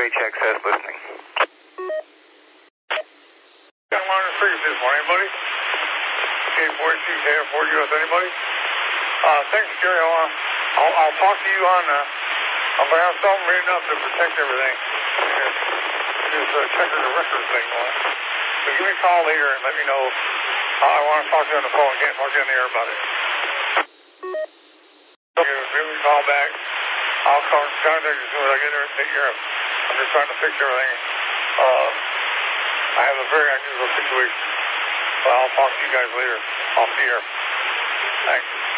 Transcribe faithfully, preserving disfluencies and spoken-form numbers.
H X S listening. Got one hundred three this morning, anybody? K forty-two, K four U S, anybody? Uh, thanks, Jerry. I wanna, I'll, I'll talk to you on, uh, I'm going to have something written up to protect everything. This uh, checker the record thing on. So give me a call later and let me know. Uh, I want to talk to you on the phone. I can't talk to you on the air about it. So give me a call back. I'll call contact you as soon as I get there and take care of it. I'm just trying to fix everything. Uh, I have a very unusual situation. But I'll talk to you guys later off the air. Thanks.